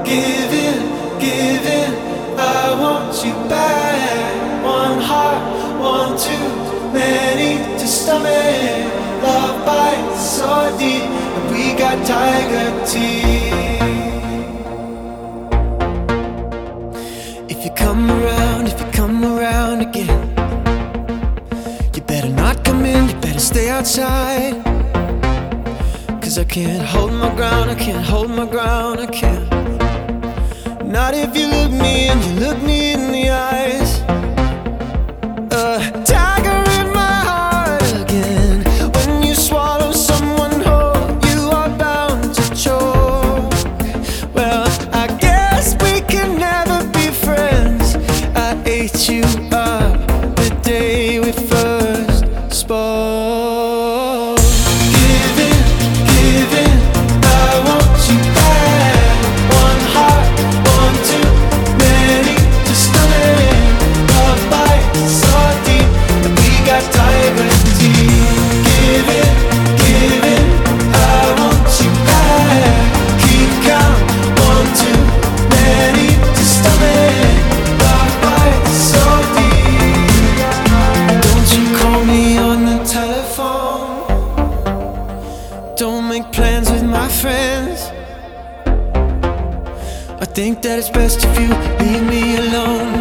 Give in, give in, I want you back. One heart, one too many to stomach. Love bites so deep, and we got tiger teeth. If you come around again, you better not come in, you better stay outside. 'Cause I can't hold my ground, I can't hold my ground, I can't. Not if you look me and you look me in the eyes. A tiger in my heart again. When you swallow someone whole, you are bound to choke. Well, I guess we can never be friends. I ate you up the day we first spoke. Give in, I want you back. One heart, one too many to stomach. Love bites so deep, and we got tiger teeth. Give in, I want you back. Keep count, one too many to stomach. Love bites so deep. Don't you call me on the telephone. Don't make plans with my friends. I think that it's best if you leave me alone.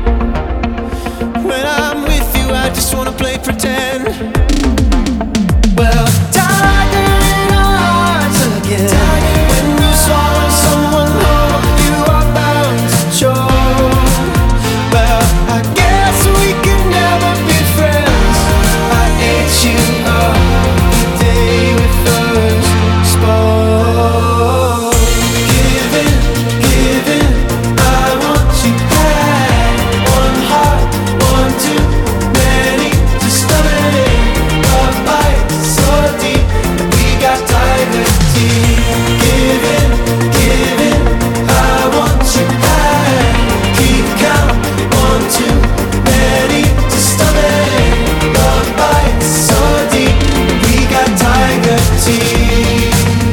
When I'm with you, I just wanna play pretend. Well, tiger in our hearts again. When you swallow someone whole, you are bound to choke. Well, I guess we can never be friends. I ate you up the day we first spoke. Give in, I want you back. One heart, one too many to stomach. Love bites so deep, and we got tiger teeth. Give in, I want you back. Keep count, one too many to stomach. Love bites so deep, and we got tiger teeth.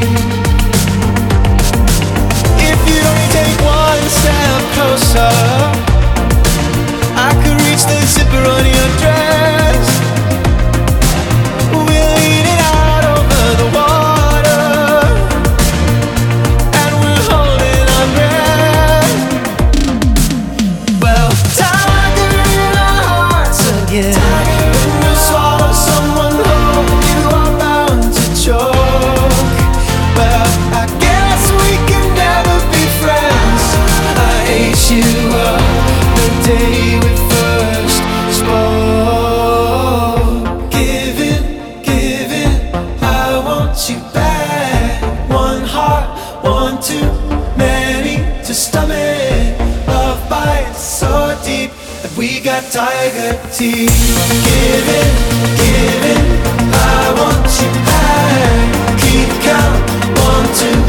If you only take one step closer, I could reach the zipper on your dress. We'll eat it out over the water, and we're holding our breath. Well, tiger in our hearts again. When you swallow someone whole, you are bound to choke. Well, I guess we can never be friends. I ate you up the day we first spoke. Give in, I want you back. One heart, one too many to stomach. Love bites so deep, and we got tiger teeth. Give in, I want you back. Keep count, one too